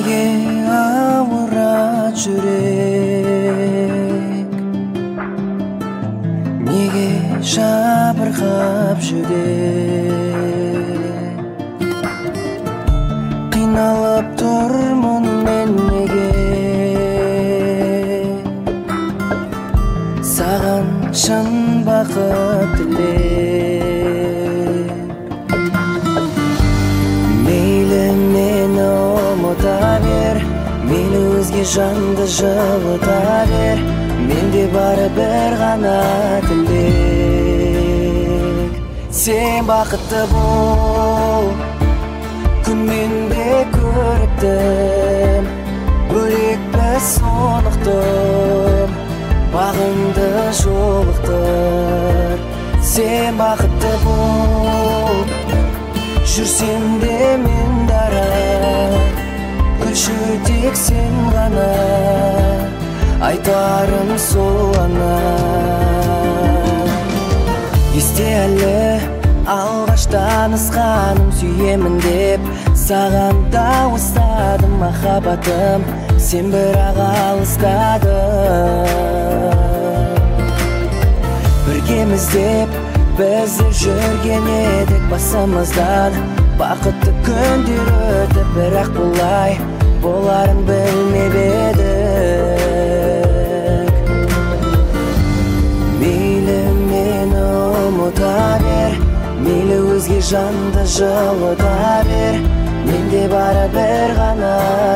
неге ауырат жүрек, неге жабырқап жүрек, қиналып тұрмын мен неге, саған шын бақыт тілеп. Мейлі мені ұмыта бер, мейлі өзге жанды жылыта бер, менде бары бір ғана тілек. Сен бақытты бол, күнмен де көріктім, бөлек біз сонықты, бағыңды жолықтыр. Сен бақытты бол, жүрсем де мен дара, күлші тек сен ғана, айтарым сол ғана. Есте әлі алғаш танысқаным, сүйемін деп саған дауыстадым махаббатым, сен бірақ алыстадың. Біргеміз деп біздер жүрген едік басымыздан, бақытты күндер өтіп, бірақ бұлай боларын білмеп едік. Мейлі мені ұмыта бер, мейлі өзге жанды жылыта бер, менде бары бір ғана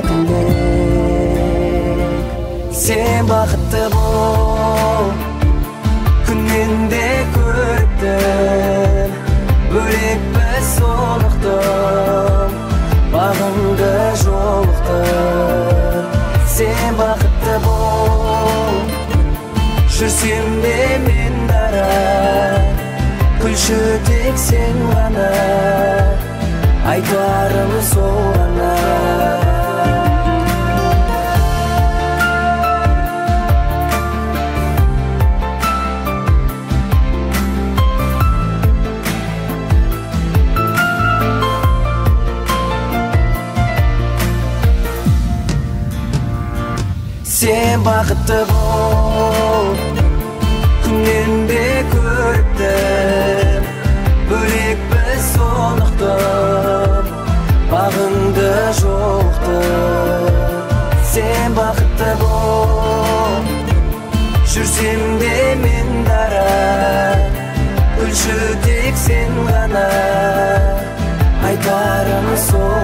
тілек. Сен бақытты бол, күнмен де көріктім, бөлек біз сонықты, бағыңды жолықтыр. Сен бақытты бол, жүрсем де мен дара, күлші тек сен ғана, айтарым сол ғана. Сен бақытты бол, күннен де көріктім, бөлек біз сонықты, бағыңды жолықтыр. Сен бақытты бол, жүрсем де мен дара, күлші тек сен ғана, айтарым сол